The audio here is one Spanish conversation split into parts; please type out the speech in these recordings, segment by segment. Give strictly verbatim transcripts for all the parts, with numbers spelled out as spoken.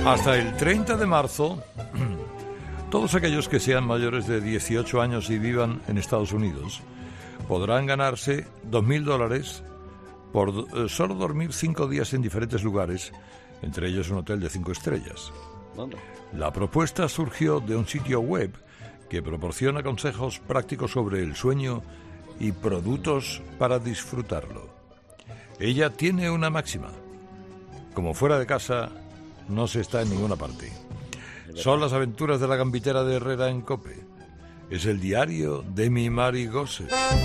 Hasta el treinta de marzo, todos aquellos que sean mayores de dieciocho años y vivan en Estados Unidos podrán ganarse dos mil dólares por eh, solo dormir cinco días en diferentes lugares, entre ellos un hotel de cinco estrellas. La propuesta surgió de un sitio web que proporciona consejos prácticos sobre el sueño y productos para disfrutarlo. Ella tiene una máxima: como fuera de casa, no se está en ninguna parte. Son las aventuras de la gambitera de Herrera en COPE. Es el diario de mi Mari Gosse.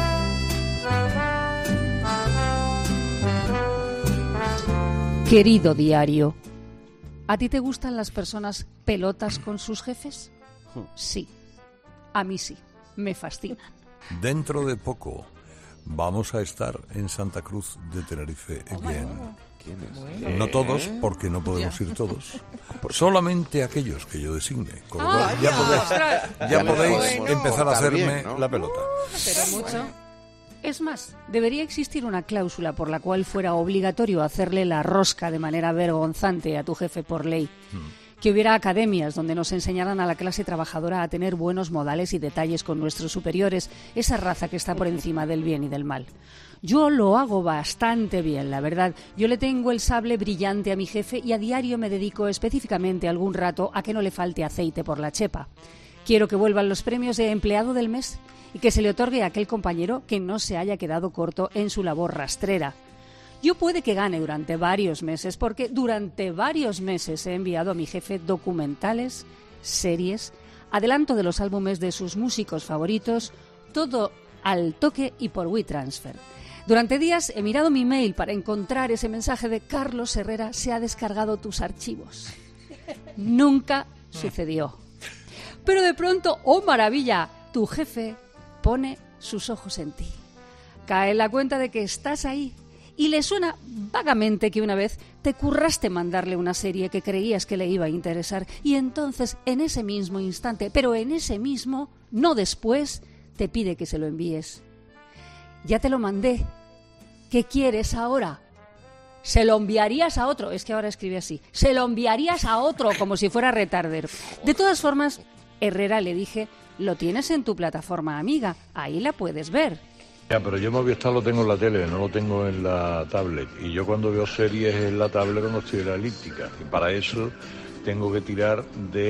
Querido diario, ¿a ti te gustan las personas pelotas con sus jefes? Sí, a mí sí, me fascinan. Dentro de poco vamos a estar en Santa Cruz de Tenerife. Bien. No todos, porque no podemos ir todos. Solamente aquellos que yo designe. Con lo cual, ya podéis, ya podéis empezar a hacerme la pelota. Pero mucho. Es más, debería existir una cláusula por la cual fuera obligatorio hacerle la rosca de manera vergonzante a tu jefe por ley. Hmm. Que hubiera academias donde nos enseñaran a la clase trabajadora a tener buenos modales y detalles con nuestros superiores, esa raza que está por encima del bien y del mal. Yo lo hago bastante bien, la verdad. Yo le tengo el sable brillante a mi jefe y a diario me dedico específicamente algún rato a que no le falte aceite por la chepa. Quiero que vuelvan los premios de empleado del mes y que se le otorgue a aquel compañero que no se haya quedado corto en su labor rastrera. Yo puede que gane durante varios meses, porque durante varios meses he enviado a mi jefe documentales, series, adelanto de los álbumes de sus músicos favoritos, todo al toque y por WeTransfer. Durante días he mirado mi mail para encontrar ese mensaje de Carlos Herrera, se ha descargado tus archivos. Nunca sucedió. Pero de pronto, ¡oh maravilla!, tu jefe pone sus ojos en ti. Cae en la cuenta de que estás ahí y le suena vagamente que una vez te curraste mandarle una serie que creías que le iba a interesar y entonces en ese mismo instante, pero en ese mismo, no después, te pide que se lo envíes. Ya te lo mandé. ¿Qué quieres ahora? Se lo enviarías a otro. Es que ahora escribe así. Se lo enviarías a otro como si fuera retarder. De todas formas, Herrera, le dije, lo tienes en tu plataforma amiga. Ahí la puedes ver. Ya, pero yo Movistar lo tengo en la tele, no lo tengo en la tablet. Y yo cuando veo series en la tablet no estoy en la elíptica. Y para eso tengo que tirar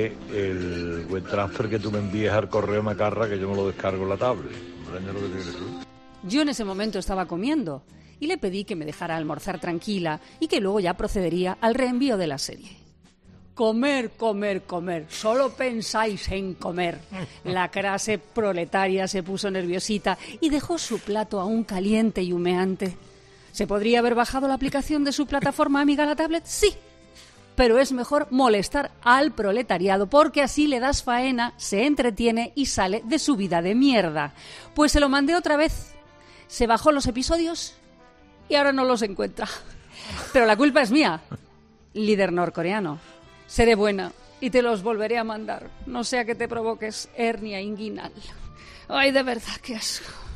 del WeTransfer que tú me envíes al correo Macarra, que yo me lo descargo en la tablet. ¿Entiendes lo que tienes tú? Yo en ese momento estaba comiendo y le pedí que me dejara almorzar tranquila y que luego ya procedería al reenvío de la serie. Comer, comer, comer. Solo pensáis en comer. La clase proletaria se puso nerviosita y dejó su plato aún caliente y humeante. ¿Se podría haber bajado la aplicación de su plataforma amiga a la tablet? Sí. Pero es mejor molestar al proletariado porque así le das faena, se entretiene y sale de su vida de mierda. Pues se lo mandé otra vez. Se bajó los episodios y ahora no los encuentra. Pero la culpa es mía, líder norcoreano. Seré buena y te los volveré a mandar, no sea que te provoques hernia inguinal. Ay, de verdad, qué asco.